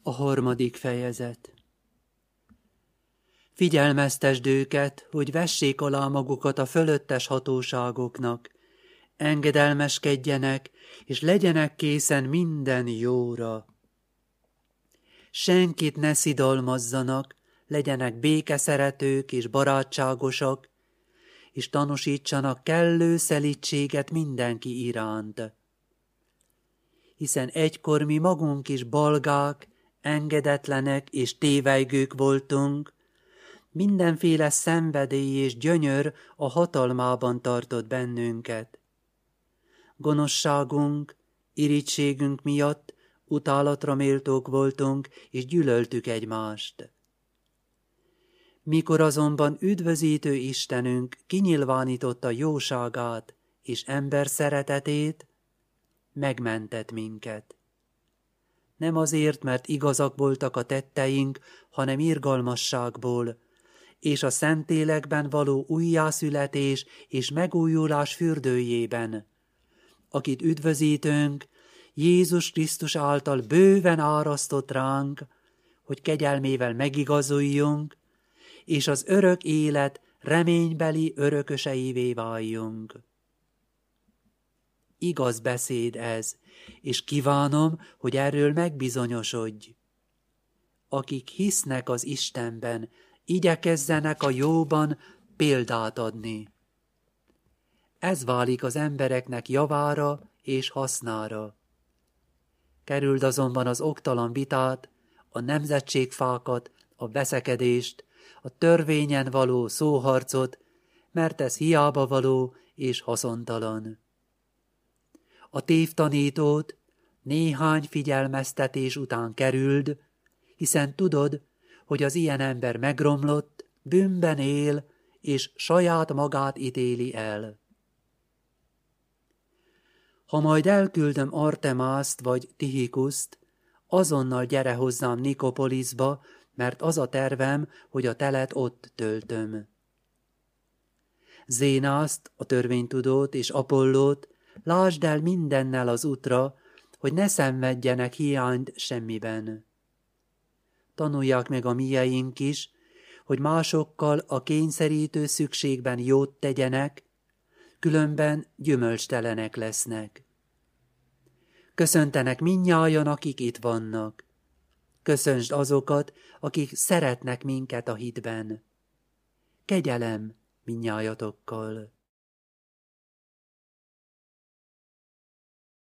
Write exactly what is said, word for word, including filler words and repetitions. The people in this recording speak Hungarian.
A harmadik fejezet. Figyelmeztesd őket, hogy vessék alá magukat a fölöttes hatóságoknak, engedelmeskedjenek, és legyenek készen minden jóra. Senkit ne szidalmazzanak, legyenek békeszeretők és barátságosak, és tanúsítsanak kellő szelídséget mindenki iránt. Hiszen egykor mi magunk is balgák, engedetlenek és tévejgők voltunk, mindenféle szenvedély és gyönyör a hatalmában tartott bennünket. Gonoszságunk, irítségünk miatt utálatra méltók voltunk, és gyűlöltük egymást. Mikor azonban üdvözítő Istenünk kinyilvánította jóságát és ember szeretetét, megmentett minket. Nem azért, mert igazak voltak a tetteink, hanem irgalmasságból, és a Szentlélekben való újjászületés és megújulás fürdőjében, akit üdvözítőnk Jézus Krisztus által bőven árasztott ránk, hogy kegyelmével megigazuljunk, és az örök élet reménybeli örököseivé váljunk. Igaz beszéd ez, és kívánom, hogy erről megbizonyosodj. Akik hisznek az Istenben, igyekezzenek a jóban példát adni. Ez válik az embereknek javára és hasznára. Kerüld azonban az oktalan vitát, a nemzetségfákat, a veszekedést, a törvényen való szóharcot, mert ez hiába való és haszontalan. A tévtanítót néhány figyelmeztetés után kerüld, hiszen tudod, hogy az ilyen ember megromlott, bűnben él, és saját magát ítéli el. Ha majd elküldöm Artemászt vagy Tichikuszt, azonnal gyere hozzám Nikopoliszba, mert az a tervem, hogy a telet ott töltöm. Zénászt, a törvénytudót és Apollót lásd el mindennel az útra, hogy ne szenvedjenek hiányt semmiben. Tanulják meg a mieink is, hogy másokkal a kényszerítő szükségben jót tegyenek, különben gyümölcstelenek lesznek. Köszöntenek mindnyájan, akik itt vannak. Köszöntsd azokat, akik szeretnek minket a hitben. Kegyelem mindnyájatokkal.